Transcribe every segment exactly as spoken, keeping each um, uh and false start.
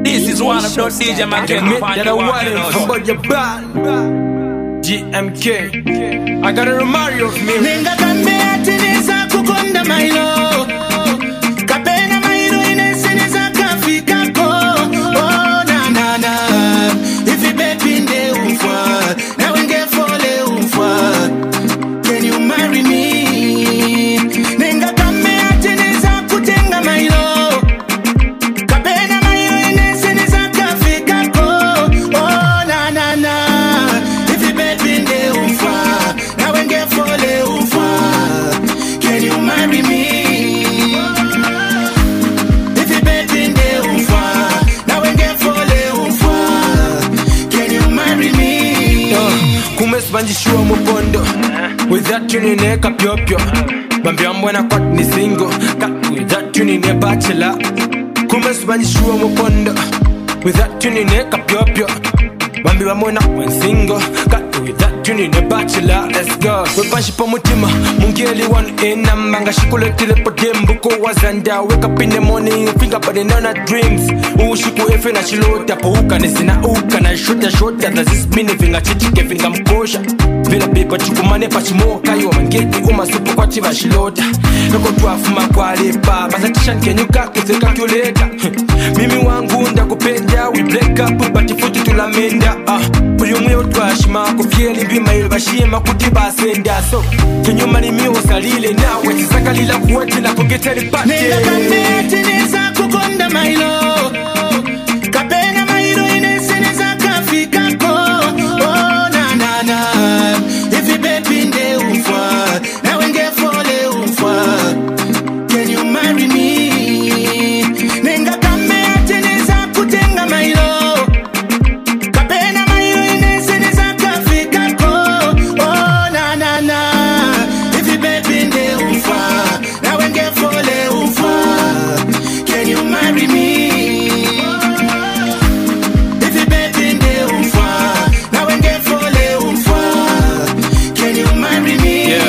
This is one of those D J Makelo that I want about your band. G M K. I gotta remind you of me. Nenga kambe atineza kukonda mailo. Kapena mailo ineseneza kafika ko. Oh na na na. If you bepinde umfwa, na wenge fole umfwa. Can you marry me? Nenga kambe atineza kutenga mailo. Kapena mailo ineseneza kafika ko. Oh na na na. If you bepinde umfwa, na wenge fole umfwa. Can you marry me? If you bepinde umfwa, na wenge fole umfwa. Can you marry me? Kumesbanjishwa mupondo with that tune ne kapyopyo bambia mbona kwat ni single with that tune ne bachelor. Kumesbanjishwa mupondo with that tune ne kapyopyo bambia mbona when single with that tune ne bachelor. Let's go. We punch po mutima mungeli one in manga shikule telepodem buko wazanda. Wake up in the morning think about the nana dreams. Ushiku efe na shilota pauka nesina uka na shota shota. That's this mini finga chichi kefinga mkosha vila pepa chukumane pachimoka yo mangeti uma supu kwa chiva shilota. Noko tuafuma kwa lepa basa tishan kenyuka kuze calculator. Mimi wangu nda kupenda we break up but futu tulamenda. Ah uyu mwe utwashima kufieli mbima ilbashima kutiba senda. So can you marry me usalile nawe tisakalila kuweti na kugeta ripate. Nenga kambe atineza kukonda mailo. Kapena mailo ineseneza kafika ko. Oh na na na. If you bepinde umfwa, na wenge fole umfwa. Can you marry me? Nenga kambe atineza kutenga mailo. Kapena mailo ineseneza kafika ko. Oh na na na. If you bepinde umfwa, na wenge fole umfwa. Can you marry me? If you bepinde umfwa, na wenge fole umfwa. Can you marry me? Yeah.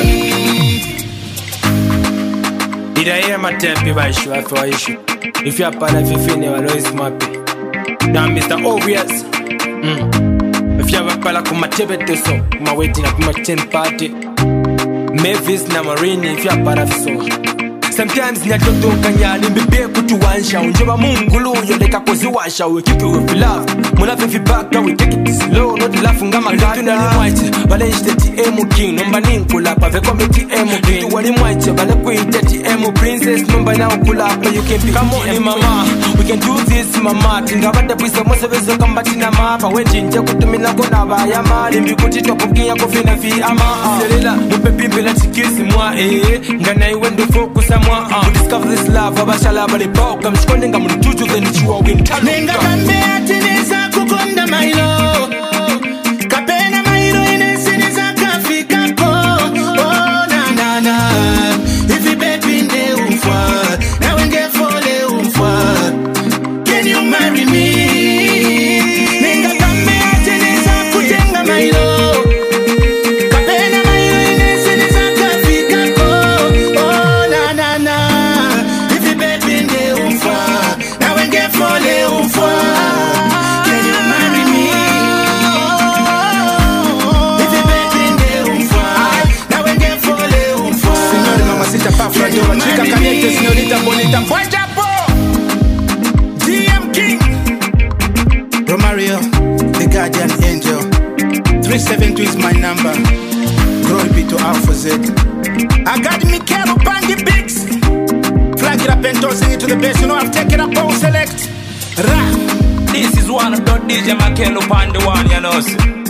Did I hear my tempi by issue after issue? If you're part of your family, I know it's my pay. Now Mister Obvious. Mm. If you're a pala kuma tebete so, my waiting up my ten party. Mavis na Marini if you're part of so. Sometimes nyatoto kanyali mbibe kutuwansha. Unjeba mungulu yoleka kozi washa. We kick it with love. Muna fifi baka we take it slow. Not laugh ngama gada. Nituna ni mwaite bale ishte T M king. Nomba ninkula pa veko me T M king. Nitu wali mwaite bale kuite T M princess. Nomba na ukula pa you can be. Come on mama, we can do this mama. Tingabata pisa mwese vezo kambati na mapa. Weji nje kutumina kona bayama. Limbi kutitwa kukia kufina fi ama. Selila mupe pimpe la chikisi mwa eh. Ngana iwendo fokusa mwa. Uh, discover this love, abashala bali pok. I'm scolding, I'm gonna do you then you are win talent. Nenga kambe atineza kukonda mailo. Kapena mailo ineseneza kafika ko. Oh na na na. If you bepinde umfwa, na wenge fole umfwa. Can you marry me? Nenga kambe atineza kutenga mailo. Kapena mailo ineseneza kafika ko. Oh na na na. If you bepinde umfwa, na wenge fole umfwa. Can you marry me? If you bepinde umfwa, na wenge fole umfwa. Signore mamacita pa fradora, chica caliente, señorita bonita, fuerte po. D M King Romario, the guardian angel. Three seven two is my number. Glory be to Alpha Z. I got Mikelo Bangi Bigs. Flag it up and tossing it to the base. You know I've taken up all select. Ra. This is one of the D J Makelo Pande one, you know.